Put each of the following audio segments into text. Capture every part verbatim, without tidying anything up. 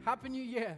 Happy New Year.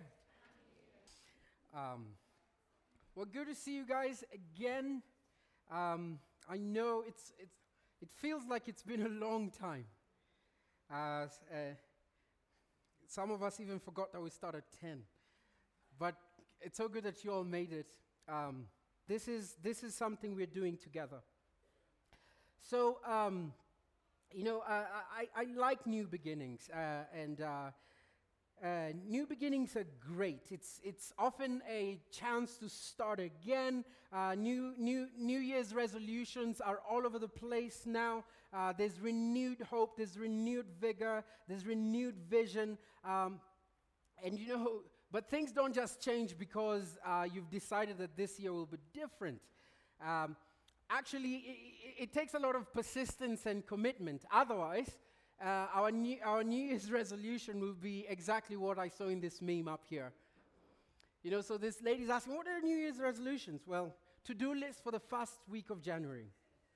Um, well, good to see you guys again. Um, I know it's it's it feels like it's been a long time. Uh, s- uh, some of us even forgot that we started at ten, but it's so good that you all made it. Um, this is this is something we're doing together. So. Um, You know, uh, I, I like new beginnings, uh, and uh, uh, new beginnings are great. It's it's often a chance to start again. Uh, new new New Year's resolutions are all over the place now. Uh, there's renewed hope. There's renewed vigor. There's renewed vision. Um, and you know, but things don't just change because uh, you've decided that this year will be different. Um, Actually, it, it takes a lot of persistence and commitment. Otherwise, uh, our, new, our New Year's resolution will be exactly what I saw in this meme up here. You know, so this lady's asking, what are New Year's resolutions? Well, to-do list for the first week of January.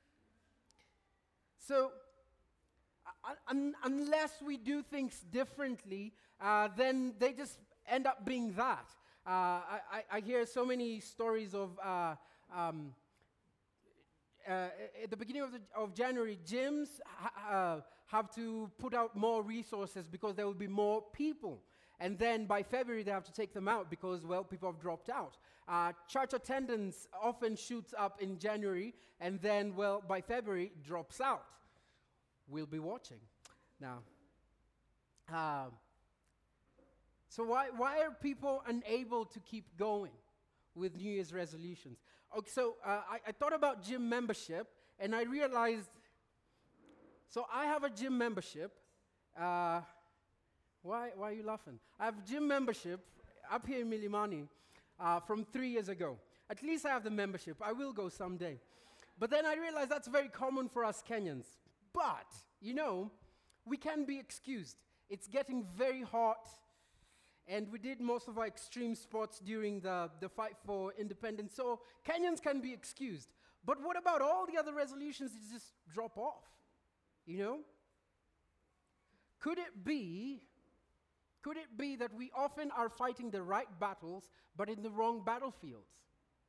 So, uh, un- unless we do things differently, uh, then they just end up being that. Uh, I, I, I hear so many stories of... Uh, um, Uh, at the beginning of, the, of January, gyms ha- uh, have to put out more resources because there will be more people. And then by February, they have to take them out because, well, people have dropped out. Uh, church attendance often shoots up in January, and then, well, by February, it drops out. We'll be watching. Now, uh, so why, why are people unable to keep going with New Year's resolutions? Okay, so uh, I, I thought about gym membership, and I realized, so I have a gym membership. Uh, why, why are you laughing? I have gym membership up here in Milimani uh, from three years ago. At least I have the membership. I will go someday. But then I realized that's very common for us Kenyans. But, you know, we can be excused. It's getting very hot. And we did most of our extreme sports during the, the fight for independence. So Kenyans can be excused. But what about all the other resolutions that just drop off? You know? Could it be, could it be that we often are fighting the right battles, but in the wrong battlefields?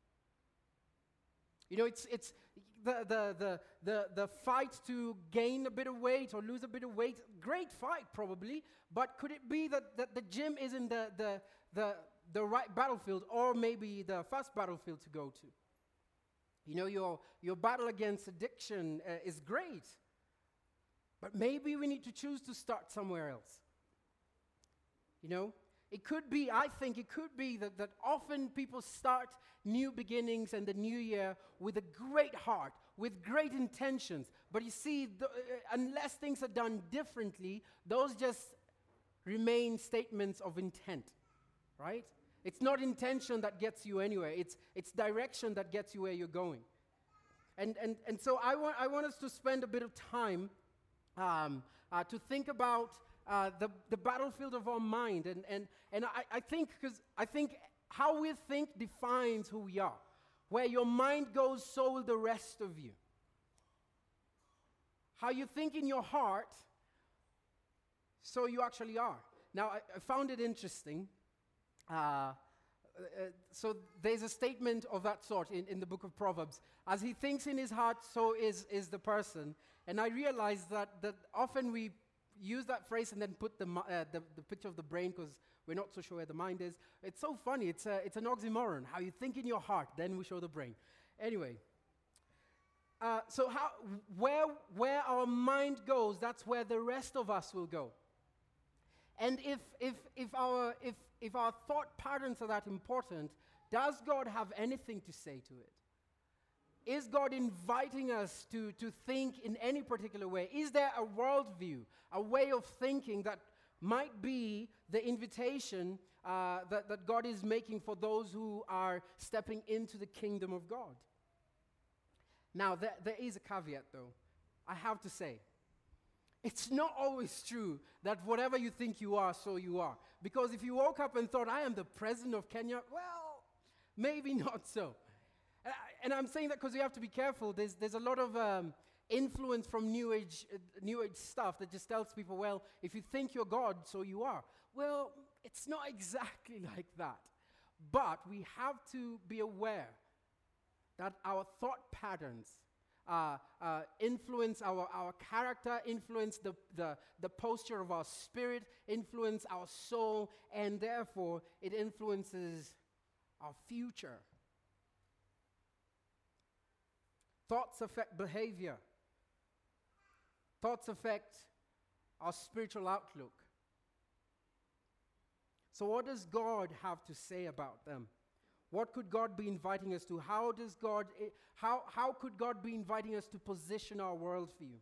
You know, it's it's the, the, the, the, the fight to gain a bit of weight or lose a bit of weight. Great fight, probably. But could it be that, that the gym isn't the, the, the, the right battlefield, or maybe the first battlefield to go to? You know, your, your battle against addiction uh, is great. But maybe we need to choose to start somewhere else. You know? It could be, I think it could be that, that often people start new beginnings and the new year with a great heart, with great intentions. But you see, the, uh, unless things are done differently, those just remain statements of intent, right? It's not intention that gets you anywhere. It's, it's direction that gets you where you're going. And, and, and so I want, I want us to spend a bit of time um, uh, to think about Uh, the, the battlefield of our mind. And, and, and I, I think, because I think how we think defines who we are. Where your mind goes, so will the rest of you. How you think in your heart, so you actually are. Now, I, I found it interesting. Uh, uh, so there's a statement of that sort in, in the book of Proverbs. As he thinks in his heart, so is, is the person. And I realized that, that often we use that phrase and then put the, uh, the, the picture of the brain because we're not so sure where the mind is. It's so funny. It's, a, it's an oxymoron. How you think in your heart, then we show the brain. Anyway, uh, so how, where, where our mind goes, that's where the rest of us will go. And if, if, if, our, if, if our thought patterns are that important, does God have anything to say to it? Is God inviting us to, to think in any particular way? Is there a worldview, a way of thinking that might be the invitation uh, that, that God is making for those who are stepping into the kingdom of God? Now, there, there is a caveat, though. I have to say, it's not always true that whatever you think you are, so you are. Because if you woke up and thought, I am the president of Kenya, well, maybe not so. And I'm saying that because you have to be careful. There's, there's a lot of um, influence from New Age, uh, New Age stuff that just tells people, well, if you think you're God, so you are. Well, It's not exactly like that. But we have to be aware that our thought patterns uh, uh, influence our, our character, influence the, the, the posture of our spirit, influence our soul, and therefore it influences our future. Thoughts affect behavior. Thoughts affect our spiritual outlook. So what does God have to say about them? What could God be inviting us to? How does God, how, how could God be inviting us to position our worldview?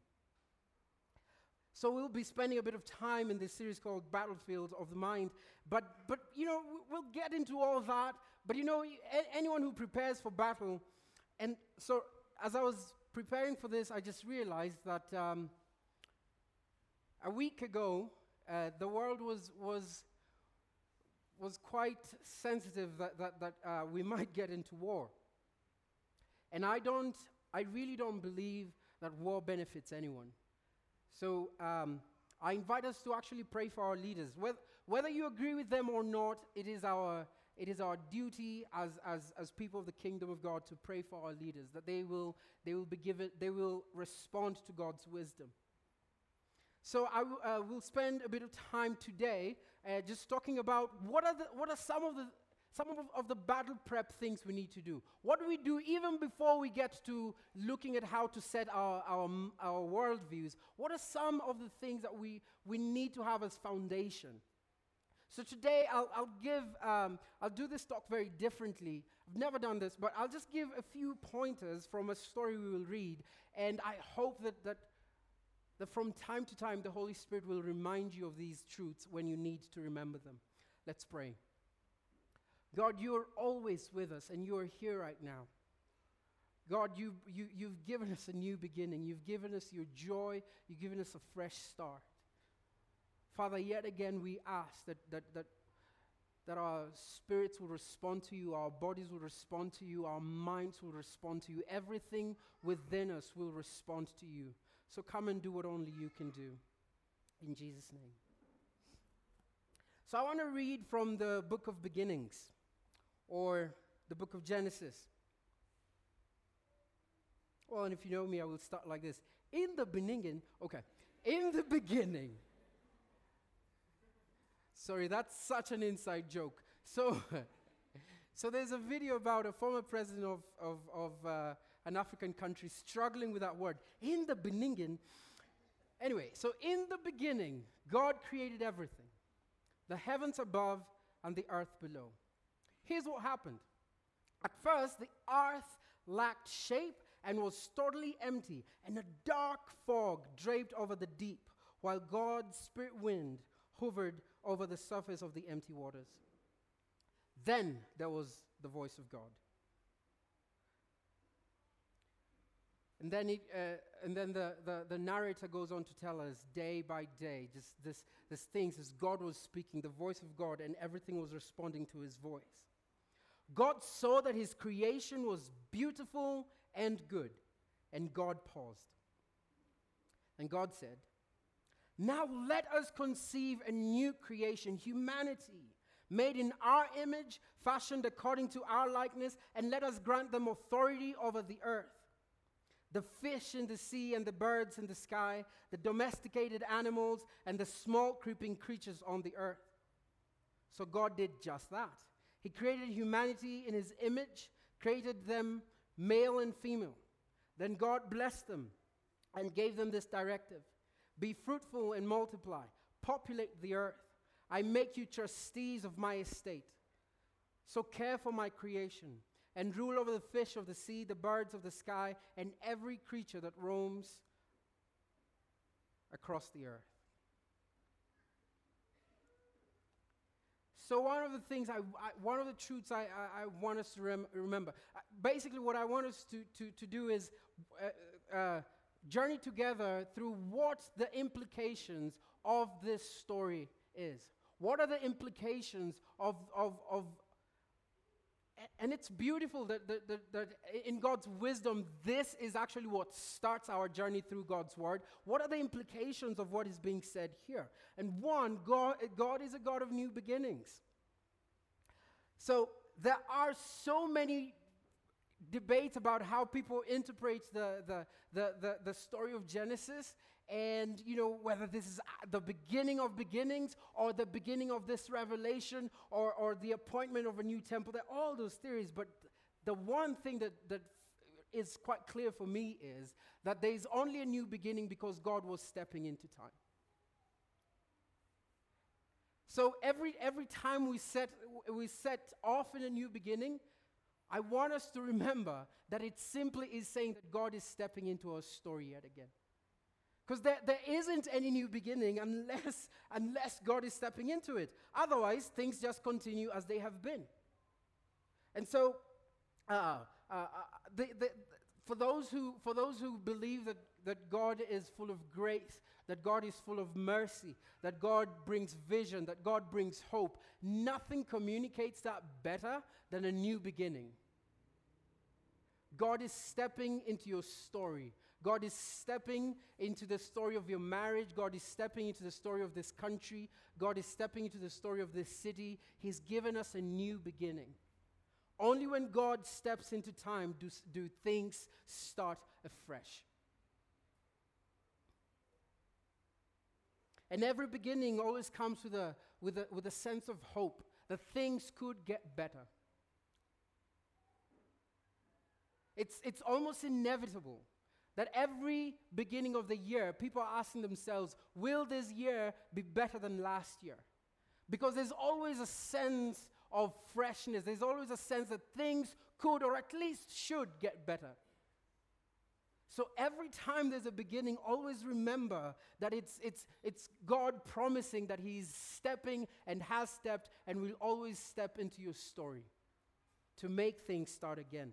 So we'll be spending a bit of time in this series called Battlefield of the Mind. But, but you know, we'll get into all that. But you know, a- anyone who prepares for battle, and so as I was preparing for this, I just realized that um, a week ago, uh, the world was was was quite sensitive that that, that uh, we might get into war. And I don't, I really don't believe that war benefits anyone. So um, I invite us to actually pray for our leaders. Whether, whether you agree with them or not, it is our it is our duty as, as, as people of the kingdom of God to pray for our leaders, that they will they will be given, they will respond to God's wisdom. So I w- uh, will spend a bit of time today uh, just talking about what are the, what are some of the some of, of the battle prep things we need to do. What do we do even before we get to looking at how to set our our, m- our worldviews? What are some of the things that we we need to have as foundation? So today I'll I'll give um, I'll do this talk very differently. I've never done this, but I'll just give a few pointers from a story we will read, and I hope that that. that from time to time the Holy Spirit will remind you of these truths when you need to remember them. Let's pray. God, you're always with us, and you're here right now. God, you, you, you've given us a new beginning. You've given us your joy. You've given us a fresh start. Father, yet again we ask that, that, that, that our spirits will respond to you, our bodies will respond to you, our minds will respond to you. Everything within us will respond to you. So come and do what only you can do. In Jesus' name. So I want to read from the book of beginnings, or the book of Genesis. Well, and if you know me, I will start like this. In the beginning, okay, in the beginning. Sorry, that's such an inside joke. So, so there's a video about a former president of, of, of uh, an African country struggling with that word. In the beginning. Anyway, so in the beginning, God created everything. The heavens above and the earth below. Here's what happened. At first, the earth lacked shape and was totally empty, and a dark fog draped over the deep, while God's spirit wind hovered over the surface of the empty waters. Then there was the voice of God. And then, it, uh, and then the, the, the narrator goes on to tell us day by day, just this, this things as God was speaking, the voice of God, and everything was responding to his voice. God saw that his creation was beautiful and good, and God paused. And God said, "Now let us conceive a new creation, humanity, made in our image, fashioned according to our likeness, and let us grant them authority over the earth. The fish in the sea and the birds in the sky, the domesticated animals and the small creeping creatures on the earth." So God did just that. He created humanity in his image, created them male and female. Then God blessed them and gave them this directive: "Be fruitful and multiply, populate the earth. I make you trustees of my estate. So care for my creation and rule over the fish of the sea, the birds of the sky, and every creature that roams across the earth." So one of the things, I, I one of the truths I, I, I want us to rem- remember, uh, basically what I want us to, to, to do is uh, uh, journey together through what the implications of this story is. What are the implications of, of, of and it's beautiful that, that, that, that in God's wisdom, this is actually what starts our journey through God's word. What are the implications of what is being said here? And one, God, God is a God of new beginnings. So there are so many debates about how people interpret the, the, the, the, the story of Genesis, and you know whether this is the beginning of beginnings or the beginning of this revelation or, or the appointment of a new temple. There are all those theories, but the one thing that, that is quite clear for me is that there is only a new beginning because God was stepping into time. So every every time we set we set off in a new beginning, I want us to remember that it simply is saying that God is stepping into our story yet again. Because there, there isn't any new beginning unless, unless God is stepping into it. Otherwise, things just continue as they have been. And so, uh, uh, uh, the, the, for those who for those who believe that, that God is full of grace, that God is full of mercy, that God brings vision, that God brings hope, nothing communicates that better than a new beginning. God is stepping into your story. God is stepping into the story of your marriage. God is stepping into the story of this country. God is stepping into the story of this city. He's given us a new beginning. Only when God steps into time do, do things start afresh. And every beginning always comes with a, with a, with a sense of hope that things could get better. It's, it's almost inevitable that every beginning of the year, people are asking themselves, will this year be better than last year? Because there's always a sense of freshness. There's always a sense that things could or at least should get better. So every time there's a beginning, always remember that it's, it's, it's God promising that He's stepping and has stepped and will always step into your story to make things start again.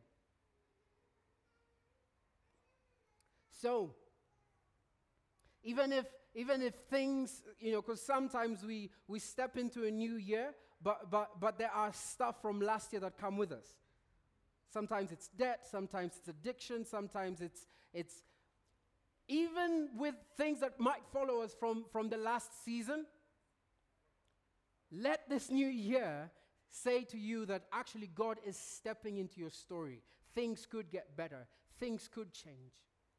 So, even if even if things, you know, because sometimes we, we step into a new year, but, but, but there are stuff from last year that come with us. Sometimes it's debt, sometimes it's addiction, sometimes it's, it's even with things that might follow us from, from the last season, let this new year say to you that actually God is stepping into your story. Things could get better. Things could change.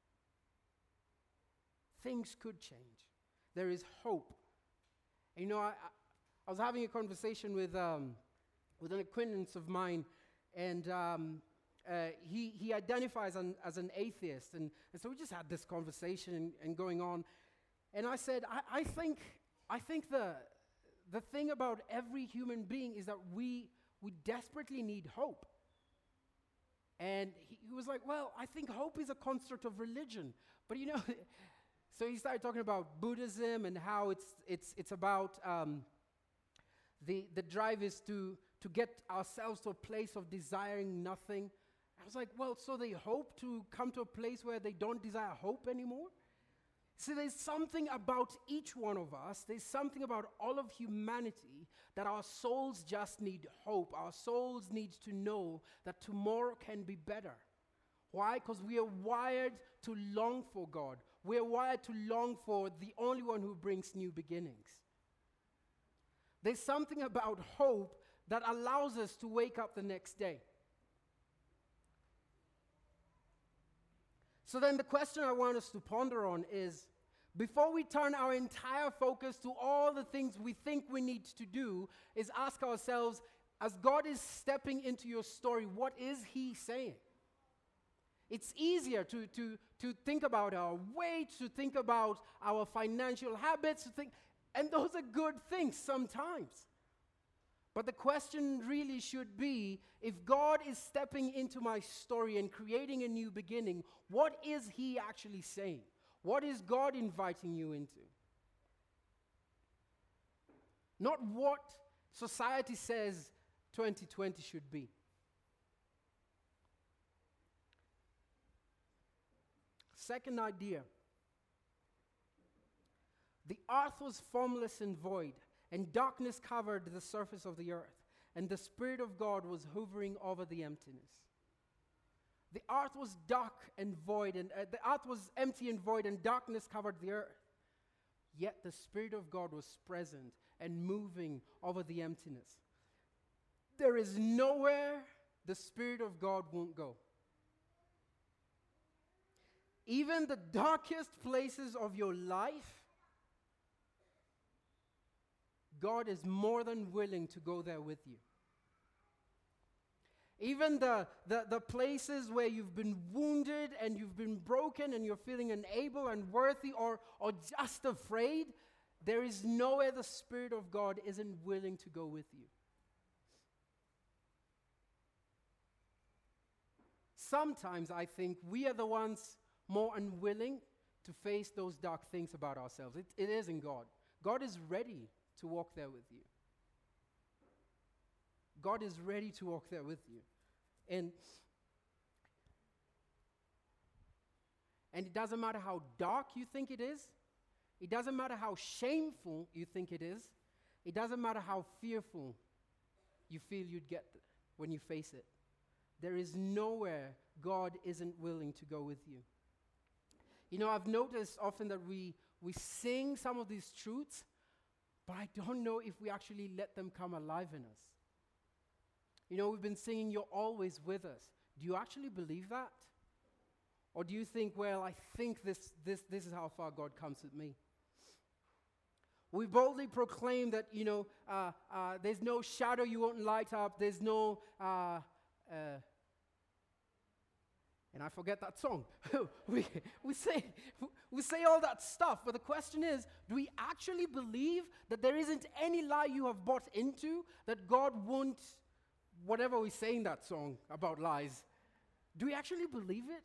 Things could change. There is hope. And you know, I, I, I was having a conversation with um, with an acquaintance of mine, and um, uh, he he identifies an, as an atheist, and, and so we just had this conversation and, and going on, and I said, I, I think I think the the thing about every human being is that we we desperately need hope. And he, he was like, well, I think hope is a construct of religion, but you know. So he started talking about Buddhism and how it's it's it's about um, the the drive is to to get ourselves to a place of desiring nothing. I was like, well, so they hope to come to a place where they don't desire hope anymore? See, there's something about each one of us, there's something about all of humanity that our souls just need hope. Our souls need to know that tomorrow can be better. Why? Because we are wired to long for God. We are wired to long for the only one who brings new beginnings. There's something about hope that allows us to wake up the next day. So then the question I want us to ponder on is, before we turn our entire focus to all the things we think we need to do, is ask ourselves, as God is stepping into your story, what is He saying? It's easier to, to, to think about our weight, to think about our financial habits, to think, and those are good things sometimes. But the question really should be, if God is stepping into my story and creating a new beginning, what is He actually saying? What is God inviting you into? Not what society says twenty twenty should be. Second idea. The earth was formless and void, and darkness covered the surface of the earth. and the Spirit of God was hovering over the emptiness. The earth was dark and void, and uh, the earth was empty and void, and darkness covered the earth. Yet the Spirit of God was present and moving over the emptiness. There is nowhere the Spirit of God won't go. Even the darkest places of your life, God is more than willing to go there with you. Even the, the, the places where you've been wounded and you've been broken and you're feeling unable and worthy or, or just afraid, there is nowhere the Spirit of God isn't willing to go with you. Sometimes I think we are the ones more unwilling to face those dark things about ourselves. It, it isn't God. God is ready to walk there with you. God is ready to walk there with you. And, and it doesn't matter how dark you think it is. It doesn't matter how shameful you think it is. It doesn't matter how fearful you feel you'd get th- when you face it. There is nowhere God isn't willing to go with you. You know, I've noticed often that we, we sing some of these truths, but I don't know if we actually let them come alive in us. You know, we've been singing, "You're always with us." Do you actually believe that? Or do you think, well, I think this, this, this is how far God comes with me? We boldly proclaim that, you know, uh, uh, there's no shadow you won't light up. There's no, uh, uh, and I forget that song. we, we, say, we say all that stuff, but the question is, do we actually believe that there isn't any lie you have bought into, that God won't, whatever we say in that song about lies, do we actually believe it?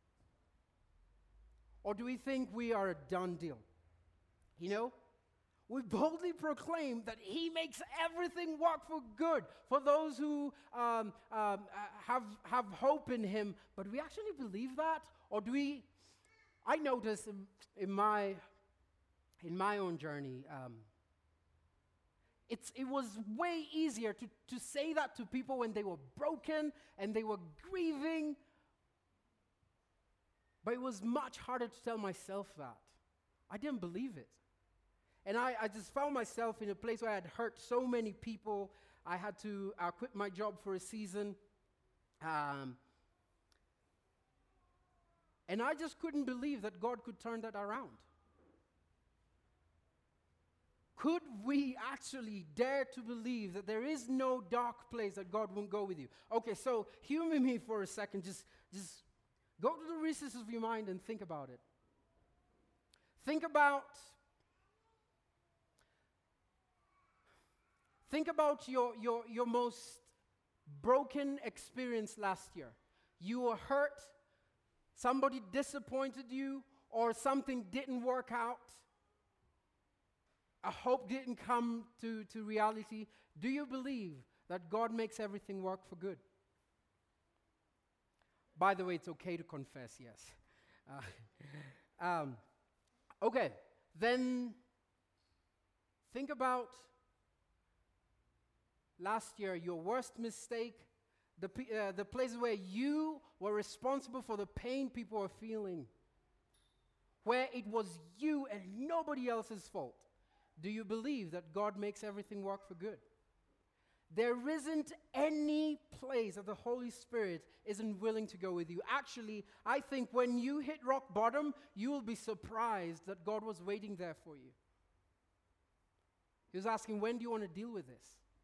Or do we think we are a done deal? You know, we boldly proclaim that He makes everything work for good for those who um, um, have, have hope in Him. But do we actually believe that? Or do we, I noticed in, in, my, in my own journey, um, It's, it was way easier to, to say that to people when they were broken and they were grieving. But it was much harder to tell myself that. I didn't believe it. And I, I just found myself in a place where I had hurt so many people. I had to uh, quit my job for a season. Um, and I just couldn't believe that God could turn that around. Could we actually dare to believe that there is no dark place that God won't go with you? Okay, so humor me for a second. Just, just go to the recesses of your mind and think about it. Think about, think about your, your, your most broken experience last year. You were hurt, somebody disappointed you, or something didn't work out. A hope didn't come to, to reality. Do you believe that God makes everything work for good? By the way, it's okay to confess, yes. Uh, um, okay, then think about last year, your worst mistake, the, uh, the places where you were responsible for the pain people were feeling, where it was you and nobody else's fault. Do you believe that God makes everything work for good? There isn't any place that the Holy Spirit isn't willing to go with you. Actually, I think when you hit rock bottom, you will be surprised that God was waiting there for you. He was asking, when do you want to deal with this?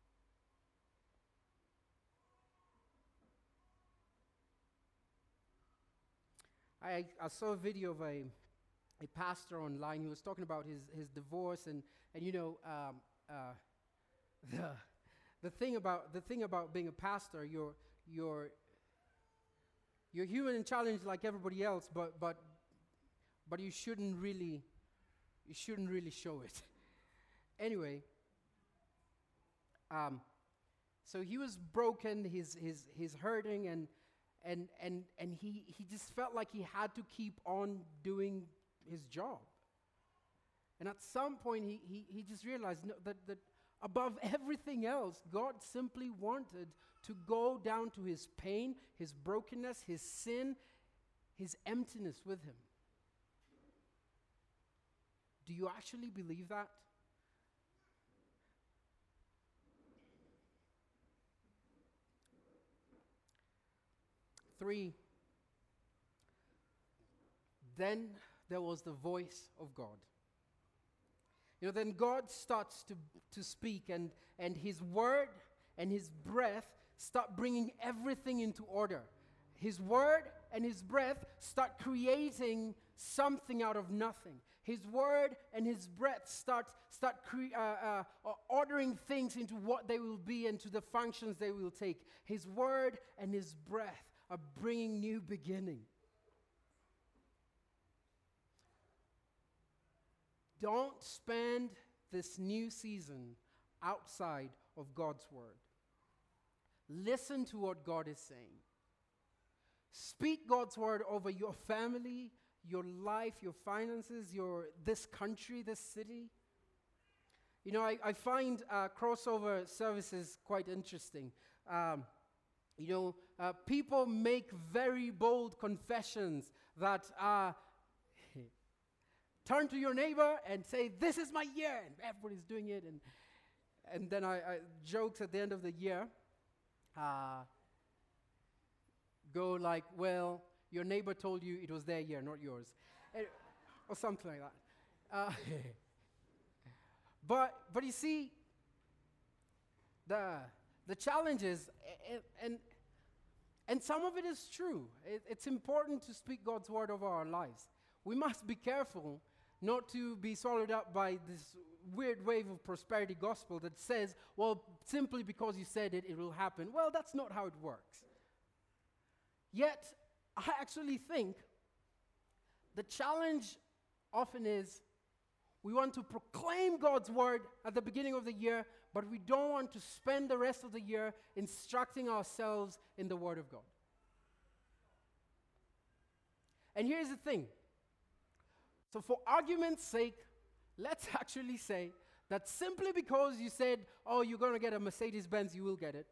I, I saw a video of a a pastor online. He was talking about his, his divorce, and, and you know, um, uh, the, the, thing about, the thing about being a pastor, you're, you're, you're human and challenged like everybody else, but, but, but you shouldn't really, you shouldn't really show it. Anyway, um, so he was broken, he's, he's, he's hurting, and, and, and, and he, he just felt like he had to keep on doing his job. And at some point, he, he, he just realized no, that, that Above everything else, God simply wanted to go down to his pain, his brokenness, his sin, his emptiness with him. Do you actually believe that? Three, then there was the voice of God. You know, then God starts to, to speak, and, and his word and his breath start bringing everything into order. His word and his breath start creating something out of nothing. His word and his breath start, start cre- uh, uh, ordering things into what they will be and to the functions they will take. His word and his breath are bringing new beginning. Don't spend this new season outside of God's word. Listen to what God is saying. Speak God's word over your family, your life, your finances, your this country, this city. You know, I, I find uh, crossover services quite interesting. Um, you know, uh, people make very bold confessions that are turn to your neighbor and say, "This is my year," and everybody's doing it. And and then I, I jokes at the end of the year uh, go like, "Well, your neighbor told you it was their year, not yours," and, or something like that. Uh, but but you see, the the challenge is, and and, and some of it is true. It, it's important to speak God's word over our lives. We must be careful not to be swallowed up by this weird wave of prosperity gospel that says, well, simply because you said it, it will happen. Well, that's not how it works. Yet, I actually think the challenge often is we want to proclaim God's word at the beginning of the year, but we don't want to spend the rest of the year instructing ourselves in the word of God. And here's the thing. So for argument's sake, let's actually say that simply because you said, oh, you're going to get a Mercedes-Benz, you will get it.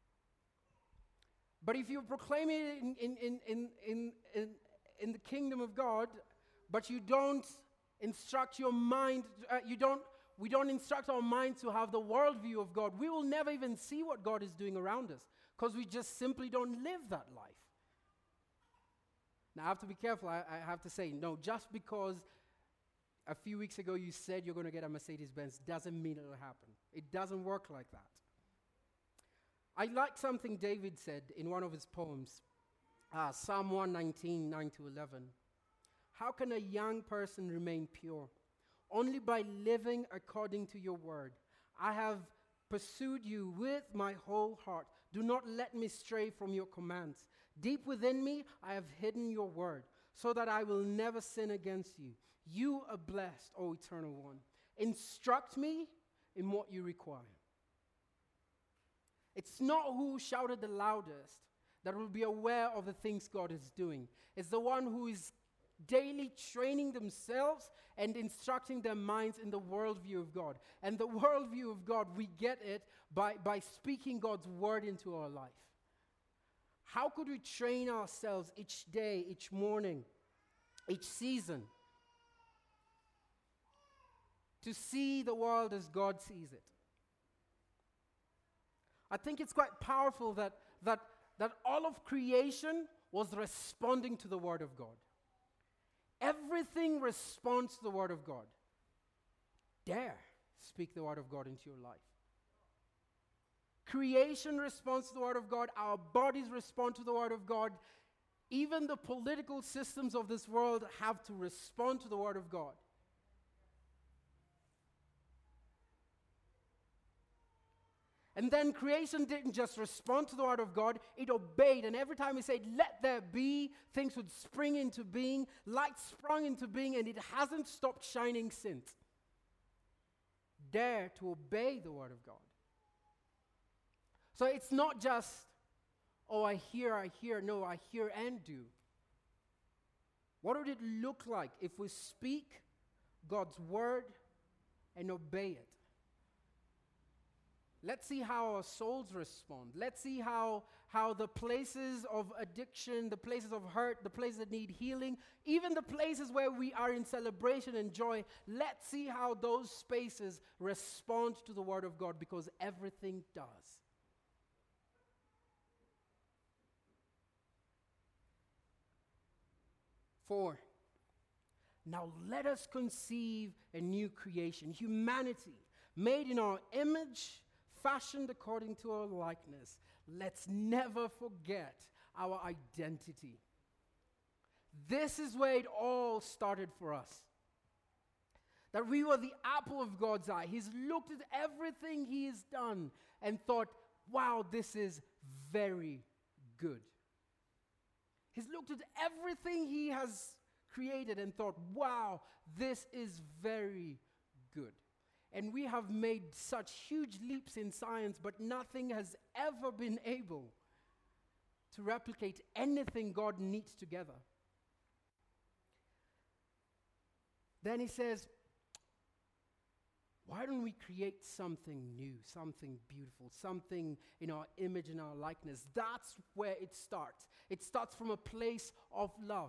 But if you proclaim it in, in, in, in, in, in, in the kingdom of God, but you don't instruct your mind, uh, you don't, we don't instruct our minds to have the worldview of God, we will never even see what God is doing around us because we just simply don't live that life. Now, I have to be careful. I, I have to say, no, just because a few weeks ago you said you're going to get a Mercedes-Benz doesn't mean it'll happen. It doesn't work like that. I like something David said in one of his poems, uh, Psalm one nineteen, nine to eleven. How can a young person remain pure? Only by living according to your word. I have pursued you with my whole heart. Do not let me stray from your commands. Deep within me, I have hidden your word, so that I will never sin against you. You are blessed, O Eternal One. Instruct me in what you require. It's not who shouted the loudest that will be aware of the things God is doing. It's the one who is daily training themselves and instructing their minds in the worldview of God. And the worldview of God, we get it by, by speaking God's word into our life. How could we train ourselves each day, each morning, each season to see the world as God sees it? I think it's quite powerful that, that, that all of creation was responding to the word of God. Everything responds to the word of God. Dare speak the word of God into your life. Creation responds to the word of God. Our bodies respond to the word of God. Even the political systems of this world have to respond to the word of God. And then creation didn't just respond to the word of God, it obeyed. And every time he said, let there be, things would spring into being. Light sprung into being, and it hasn't stopped shining since. Dare to obey the word of God. So it's not just, oh, I hear, I hear. No, I hear and do. What would it look like if we speak God's word and obey it? Let's see how our souls respond. Let's see how, how the places of addiction, the places of hurt, the places that need healing, even the places where we are in celebration and joy, let's see how those spaces respond to the Word of God, because everything does. Four. Now let us conceive a new creation, humanity, made in our image, fashioned according to our likeness. Let's never forget our identity. This is where it all started for us. That we were the apple of God's eye. He's looked at everything He has done and thought, wow, this is very good. He's looked at everything He has created and thought, wow, this is very good. And we have made such huge leaps in science, but nothing has ever been able to replicate anything God knits together. Then He says, why don't we create something new, something beautiful, something in our image and our likeness? That's where it starts. It starts from a place of love.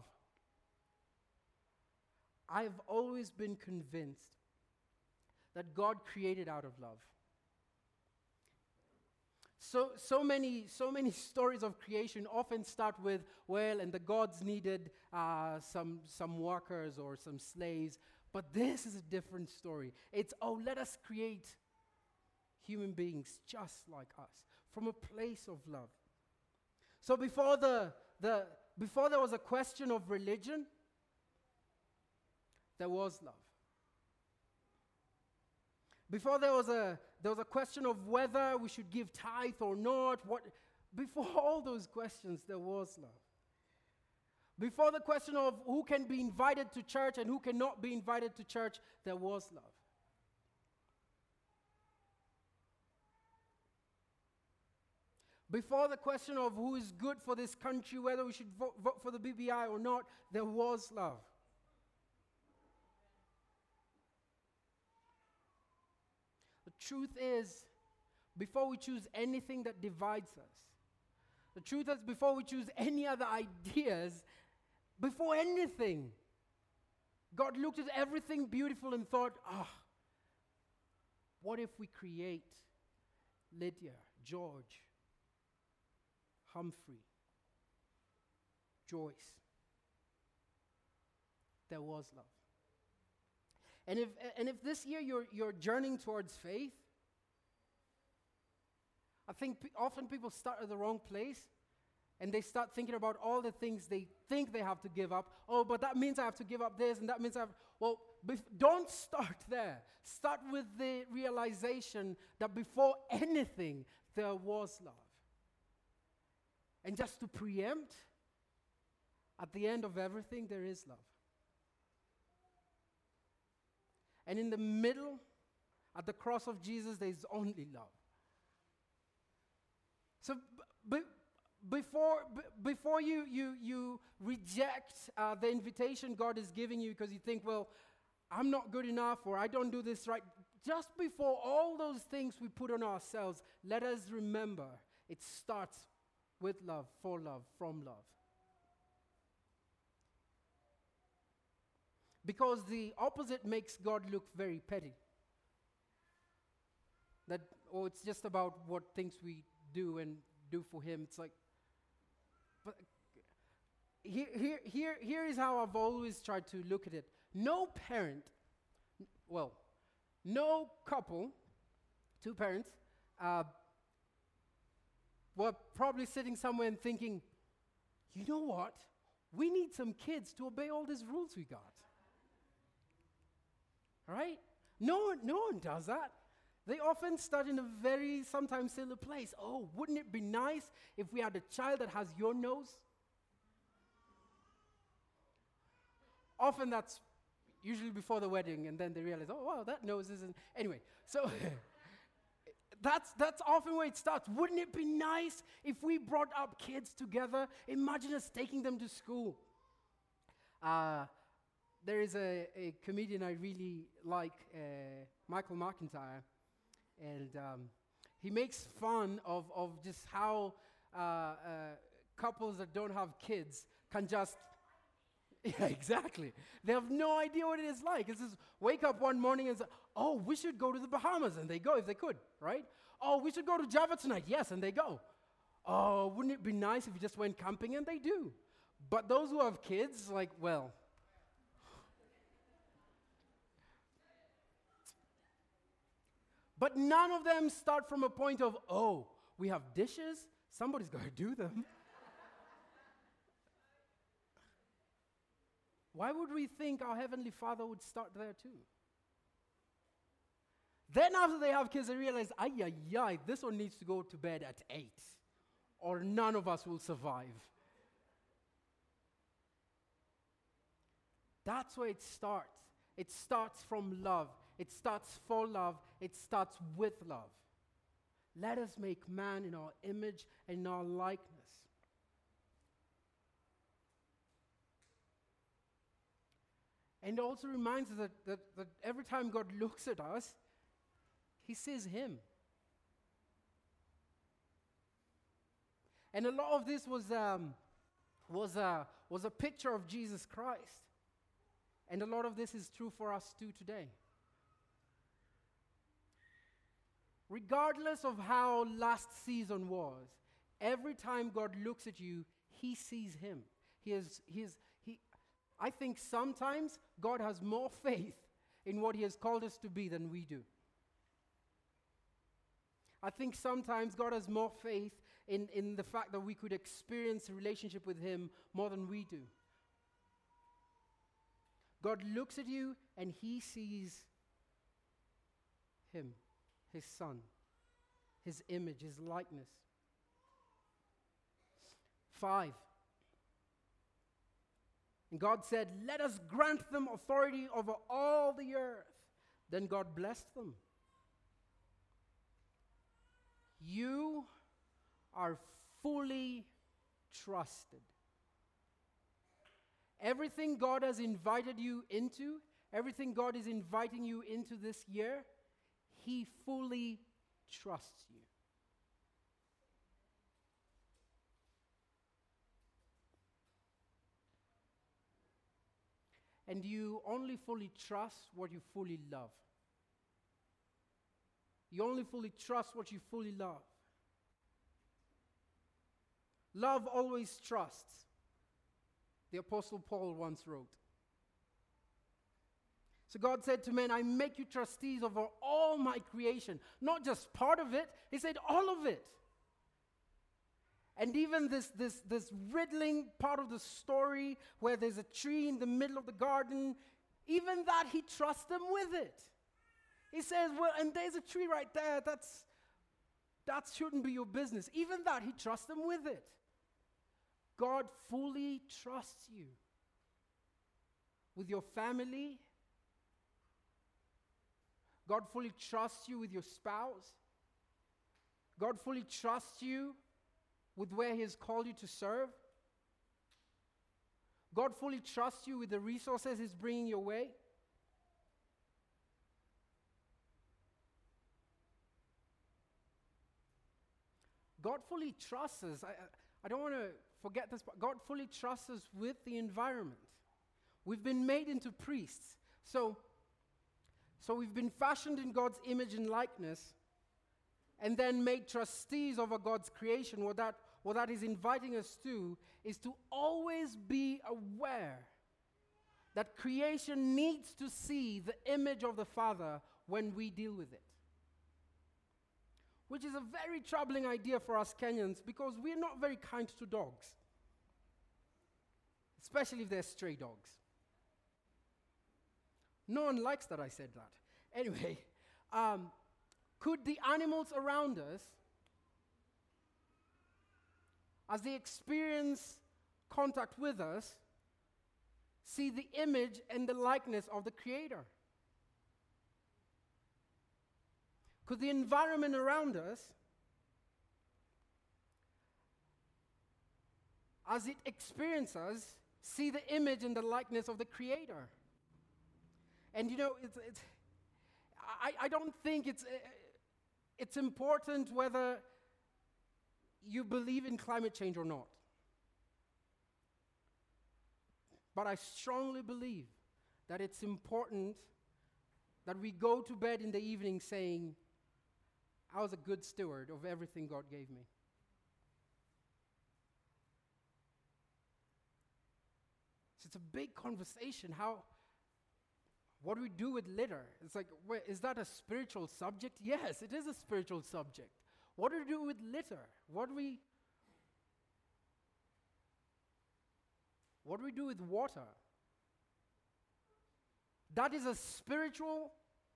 I've always been convinced that God created out of love. So, so many, so many stories of creation often start with, well, and the gods needed uh, some, some workers or some slaves. But this is a different story. It's, oh, let us create human beings just like us, from a place of love. So before the, the before there was a question of religion, there was love. Before there was a there was a question of whether we should give tithe or not, what before all those questions, there was love. Before the question of who can be invited to church and who cannot be invited to church, there was love. Before the question of who is good for this country, whether we should vote, vote for the B B I or not, there was love. The truth is, before we choose anything that divides us, the truth is, before we choose any other ideas, before anything, God looked at everything beautiful and thought, ah, what if we create Lydia, George, Humphrey, Joyce? There was love. And if and if this year you're you're journeying towards faith, I think p- often people start at the wrong place, and they start thinking about all the things they think they have to give up. Oh, but that means I have to give up this, and that means I have. Well, bef- don't start there. Start with the realization that before anything there was love. And just to preempt, at the end of everything there is love. And in the middle, at the cross of Jesus, there is only love. So b- b- before b- before you you you reject uh, the invitation God is giving you because you think, well, I'm not good enough or I don't do this right, just before all those things we put on ourselves, let us remember it starts with love, for love, from love. Because the opposite makes God look very petty. That, oh, it's just about what things we do and do for Him. It's like, but here, here, here, here is how I've always tried to look at it. No parent, n- well, no couple, two parents, uh, were probably sitting somewhere and thinking, you know what? We need some kids to obey all these rules we got. Right? No one, no one does that. They often start in a very, sometimes silly place. Oh, wouldn't it be nice if we had a child that has your nose? Often that's usually before the wedding, and then they realize, oh, wow, that nose isn't. Anyway, so that's that's often where it starts. Wouldn't it be nice if we brought up kids together? Imagine us taking them to school. Uh, There is a, a comedian I really like, uh, Michael McIntyre, and um, he makes fun of, of just how uh, uh, couples that don't have kids can just, yeah, exactly. They have no idea what it is like. It's just wake up one morning and say, oh, we should go to the Bahamas, and they go if they could, right? Oh, we should go to Java tonight, yes, and they go. Oh, wouldn't it be nice if you just went camping, and they do. But those who have kids, like, well, but none of them start from a point of, oh, we have dishes, somebody's got to do them. Why would we think our Heavenly Father would start there too? Then after they have kids, they realize, ay, ay, ay, this one needs to go to bed at eight, or none of us will survive. That's where it starts. It starts from love. It starts for love. It starts with love. Let us make man in our image and in our likeness. And it also reminds us that, that, that every time God looks at us, he sees him. And a lot of this was, um, was, a, was a picture of Jesus Christ. And a lot of this is true for us too today. Regardless of how last season was, every time God looks at you, he sees him. He is, he is, he, I think sometimes God has more faith in what he has called us to be than we do. I think sometimes God has more faith in, in the fact that we could experience a relationship with him more than we do. God looks at you and he sees him, his son, his image, his likeness. Five. And God said, let us grant them authority over all the earth. Then God blessed them. You are fully trusted. Everything God has invited you into, everything God is inviting you into this year, he fully trusts you. And you only fully trust what you fully love. You only fully trust what you fully love. Love always trusts. The Apostle Paul once wrote. So God said to men, I make you trustees over all my creation. Not just part of it, he said all of it. And even this, this, this riddling part of the story where there's a tree in the middle of the garden, even that he trusts them with it. He says, well, and there's a tree right there, that's, that shouldn't be your business. Even that, he trusts them with it. God fully trusts you with your family. God fully trusts you with your spouse. God fully trusts you with where he has called you to serve. God fully trusts you with the resources he's bringing your way. God fully trusts us. I, I don't want to forget this, but God fully trusts us with the environment. We've been made into priests. So, so we've been fashioned in God's image and likeness, and then made trustees over God's creation. What that, what that is inviting us to is to always be aware that creation needs to see the image of the Father when we deal with it. Which is a very troubling idea for us Kenyans because we're not very kind to dogs, especially if they're stray dogs. No one likes that I said that. Anyway, um, could the animals around us, as they experience contact with us, see the image and the likeness of the Creator? Could the environment around us, as it experiences, see the image and the likeness of the Creator? And you know, it's, it's, I, I don't think it's, uh, It's important whether you believe in climate change or not. But I strongly believe that it's important that we go to bed in the evening saying, I was a good steward of everything God gave me. So it's a big conversation. How, what do we do with litter? It's like, wait, is that a spiritual subject? Yes, it is a spiritual subject. What do we do with litter? What do we, what do we do with water? That is as spiritual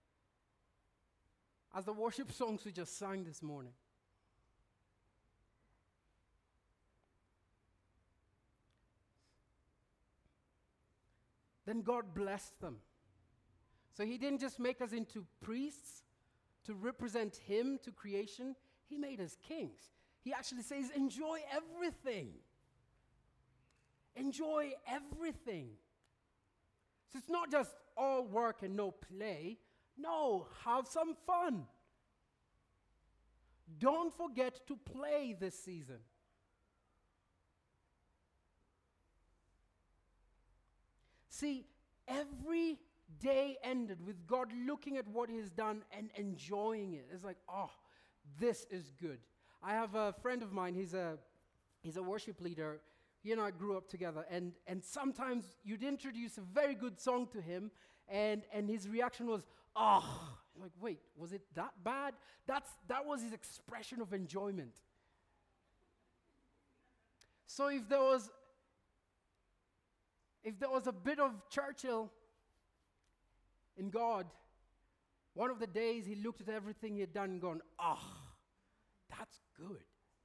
as the worship songs we just sang this morning. Then God blessed them. So he didn't just make us into priests to represent him to creation. He made us kings. He actually says, enjoy everything. Enjoy everything. So it's not just all work and no play. No, have some fun. Don't forget to play this season. See, every day ended with God looking at what he has done and enjoying it. It's like, oh, this is good. I have a friend of mine, he's a he's a worship leader. He and I grew up together, and, and sometimes you'd introduce a very good song to him, and, and his reaction was, oh, like, wait, was it that bad? That's that was his expression of enjoyment. So if there was if there was a bit of Churchill in God, one of the days he looked at everything he had done and gone, ah, oh, that's good.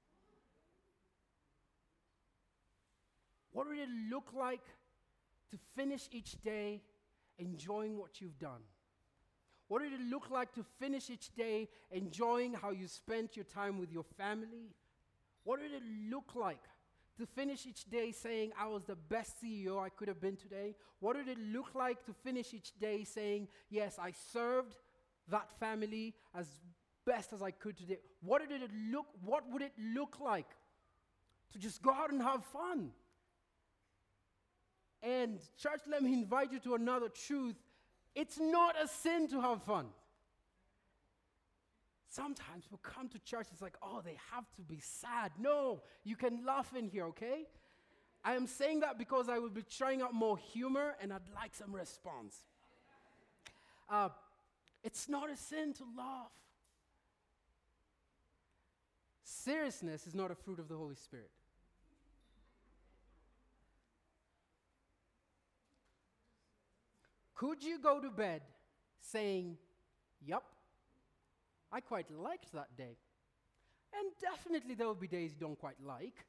What would it look like to finish each day enjoying what you've done? What did it look like to finish each day enjoying how you spent your time with your family? What did it look like to finish each day saying, I was the best C E O I could have been today? What did it look like to finish each day saying, yes, I served that family as best as I could today? What did it look, what would it look like to just go out and have fun? And church, let me invite you to another truth. It's not a sin to have fun. Sometimes we come to church, it's like, oh, they have to be sad. No, you can laugh in here, okay? I am saying that because I will be trying out more humor and I'd like some response. Uh, it's not a sin to laugh. Seriousness is not a fruit of the Holy Spirit. Could you go to bed saying, yup, I quite liked that day? And definitely there will be days you don't quite like.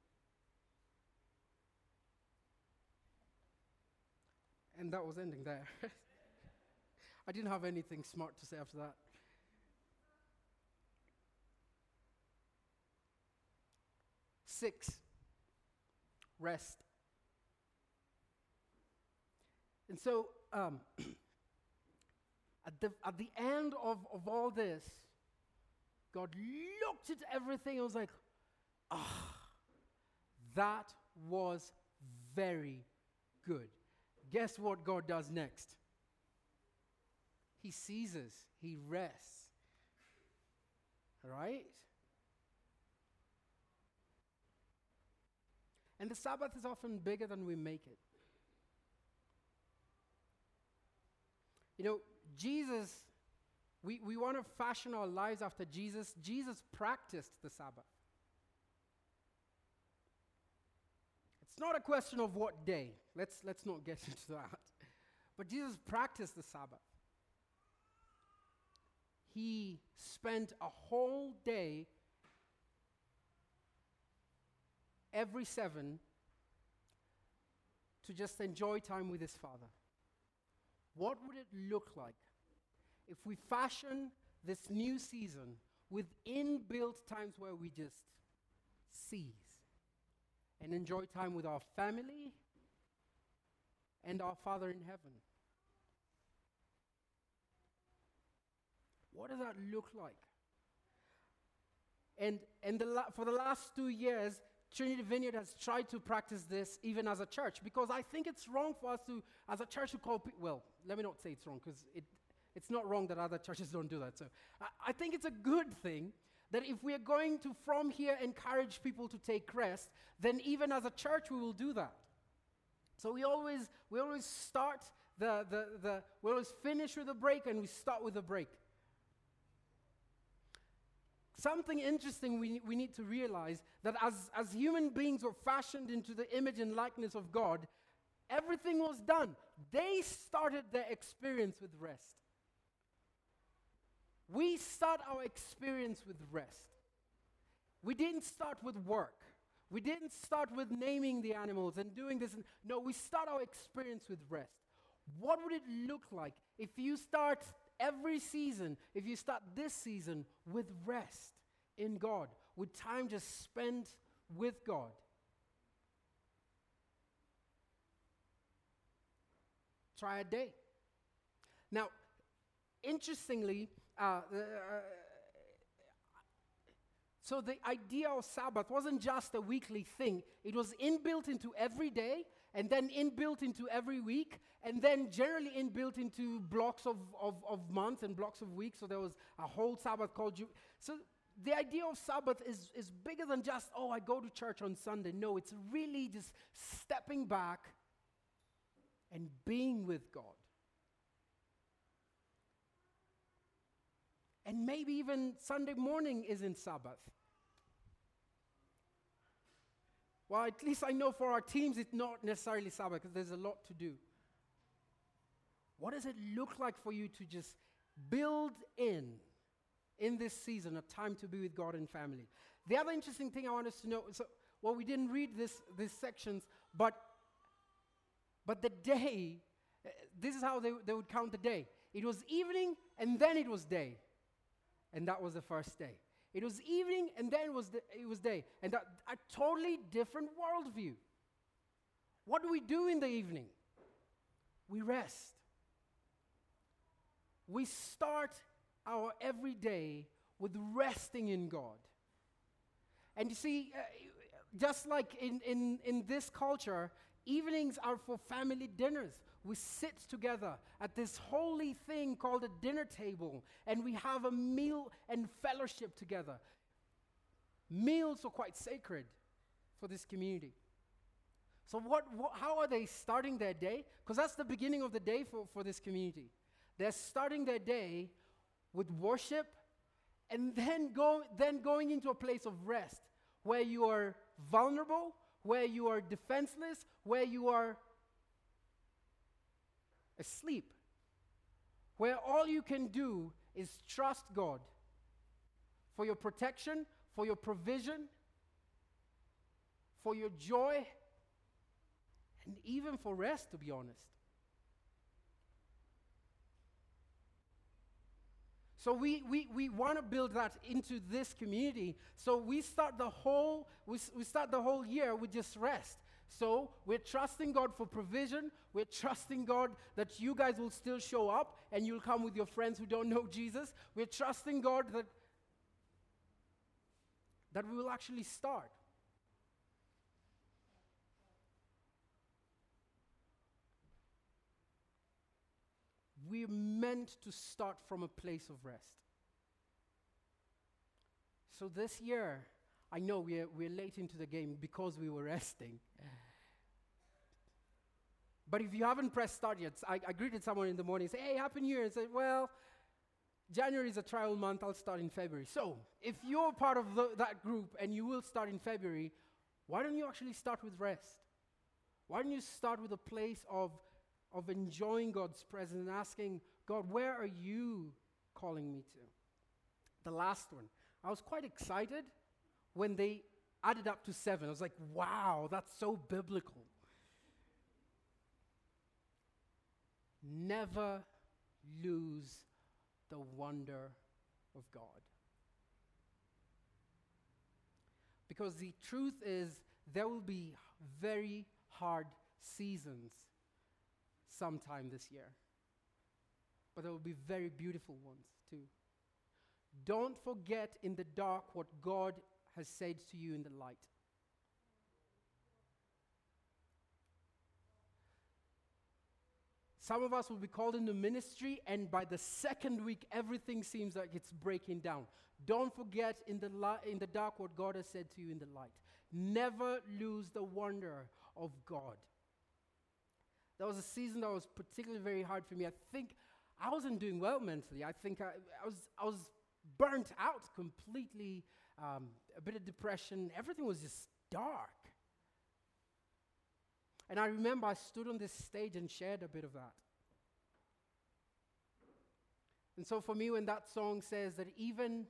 And that was ending there. I didn't have anything smart to say after that. Six, rest. And so, um, at the at the end of, of all this, God looked at everything and was like, ah, that was very good. Guess what God does next? He ceases, he rests. Right? And the Sabbath is often bigger than we make it. You know, Jesus, we, we want to fashion our lives after Jesus. Jesus practiced the Sabbath. It's not a question of what day. Let's, let's not get into that. But Jesus practiced the Sabbath. He spent a whole day, every seven, to just enjoy time with his Father. What would it look like if we fashion this new season with inbuilt times where we just cease and enjoy time with our family and our Father in heaven? What does that look like? And, and the la- for the last two years, Trinity Vineyard has tried to practice this even as a church, because I think it's wrong for us to, as a church, to call people, well, let me not say it's wrong, because it, it's not wrong that other churches don't do that. So I, I think it's a good thing that if we are going to, from here, encourage people to take rest, then even as a church, we will do that. So we always, we always start the, the, the, we always finish with a break, and we start with a break. Something interesting we, we need to realize, that as, as human beings were fashioned into the image and likeness of God, everything was done. They started their experience with rest. We start our experience with rest. We didn't start with work. We didn't start with naming the animals and doing this. And no, we start our experience with rest. What would it look like if you start every season, if you start this season with rest in God, with time just spent with God? Try a day. Now, interestingly, uh, uh, so the idea of Sabbath wasn't just a weekly thing. It was inbuilt into every day, and then inbuilt into every week, and then generally inbuilt into blocks of, of, of months and blocks of weeks. So there was a whole Sabbath called Ju- So the idea of Sabbath is, is bigger than just, oh, I go to church on Sunday. No, it's really just stepping back and being with God. And maybe even Sunday morning isn't Sabbath. Well, at least I know for our teams it's not necessarily Sabbath, because there's a lot to do. What does it look like for you to just build in, in this season, a time to be with God and family? The other interesting thing I want us to know, so, well, we didn't read this, these sections, but, but the day, uh, this is how they, they would count the day. It was evening, and then it was day. And that was the first day. It was evening, and then it was, the, it was day. And that, a totally different worldview. What do we do in the evening? We rest. We start our every day with resting in God. And you see, uh, just like in, in, in this culture, evenings are for family dinners. We sit together at this holy thing called a dinner table, and we have a meal and fellowship together. Meals are quite sacred for this community. So what, what, how are they starting their day? Because that's the beginning of the day for, for this community. They're starting their day with worship, and then, go, then going into a place of rest, where you are vulnerable, where you are defenseless, where you are asleep, where all you can do is trust God for your protection, for your provision, for your joy, and even for rest, to be honest. So we, we, we want to build that into this community. So we start the whole we, we start the whole year with just rest. So we're trusting God for provision. We're trusting God that you guys will still show up and you'll come with your friends who don't know Jesus. We're trusting God that, that we will actually start. We're meant to start from a place of rest. So this year, I know we're, we're late into the game because we were resting. But if you haven't pressed start yet, I, I greeted someone in the morning and said, hey, Happy New Year. And said, well, January is a trial month. I'll start in February. So if you're part of the, that group and you will start in February, why don't you actually start with rest? Why don't you start with a place of, of enjoying God's presence and asking, God, where are you calling me to? The last one. I was quite excited when they added up to seven. I was like, wow, that's so biblical. Never lose the wonder of God. Because the truth is, there will be very hard seasons sometime this year. But there will be very beautiful ones too. Don't forget in the dark what God has said to you in the light. Some of us will be called into ministry, and by the second week, everything seems like it's breaking down. Don't forget in the, li- in the dark what God has said to you in the light. Never lose the wonder of God. That was a season that was particularly very hard for me. I think I wasn't doing well mentally. I think I, I was I was burnt out completely, um, a bit of depression. Everything was just dark. And I remember I stood on this stage and shared a bit of that. And so for me, when that song says that even,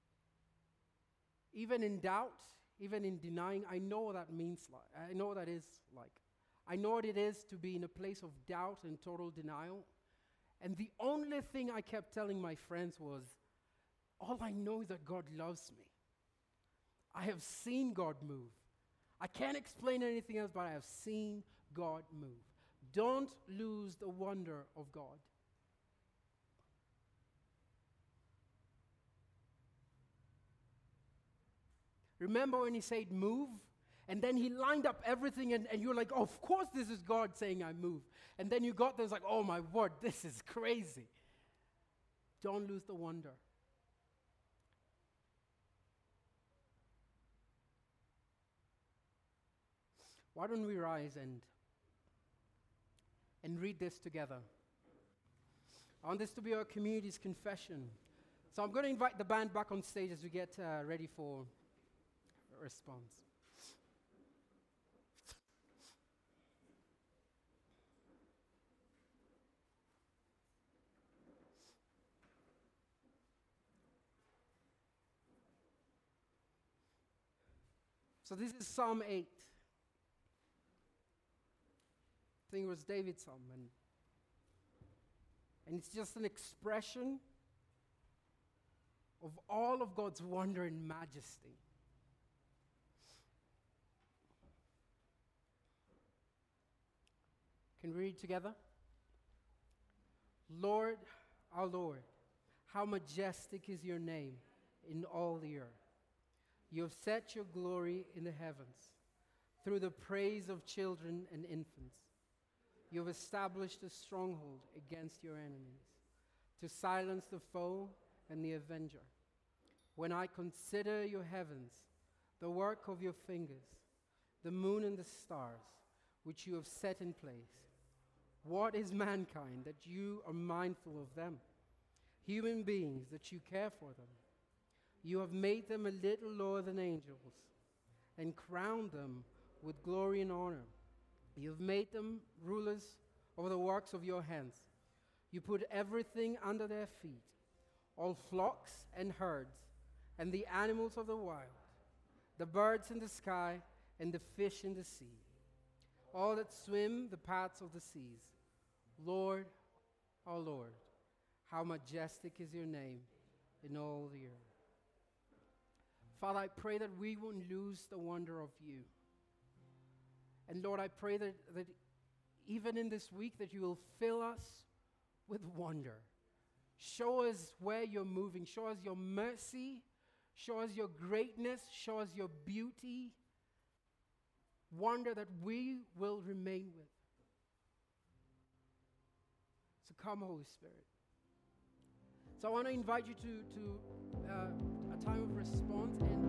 even in doubt, even in denying, I know what that means like. I know what that is like. I know what it is to be in a place of doubt and total denial. And the only thing I kept telling my friends was, all I know is that God loves me. I have seen God move. I can't explain anything else, but I have seen God move. Don't lose the wonder of God. Remember when he said move? And then he lined up everything, and, and you're like, oh, of course this is God saying I move. And then you got this like, oh my word, this is crazy. Don't lose the wonder. Why don't we rise and, and read this together? I want this to be our community's confession. So I'm going to invite the band back on stage as we get uh, ready for a response. So this is Psalm eight. I think it was David's psalm. And, and it's just an expression of all of God's wonder and majesty. Can we read together? Lord, our Lord, how majestic is your name in all the earth. You have set your glory in the heavens through the praise of children and infants. You have established a stronghold against your enemies to silence the foe and the avenger. When I consider your heavens, the work of your fingers, the moon and the stars, which you have set in place, what is mankind that you are mindful of them? Human beings that you care for them. You have made them a little lower than angels and crowned them with glory and honor. You have made them rulers over the works of your hands. You put everything under their feet, all flocks and herds, and the animals of the wild, the birds in the sky, and the fish in the sea, all that swim the paths of the seas. Lord, our Lord, how majestic is your name in all the earth. Father, I pray that we won't lose the wonder of you. And Lord, I pray that, that even in this week that you will fill us with wonder. Show us where you're moving. Show us your mercy. Show us your greatness. Show us your beauty. Wonder that we will remain with. So come, Holy Spirit. So I want to invite you to, to uh, a time of response. And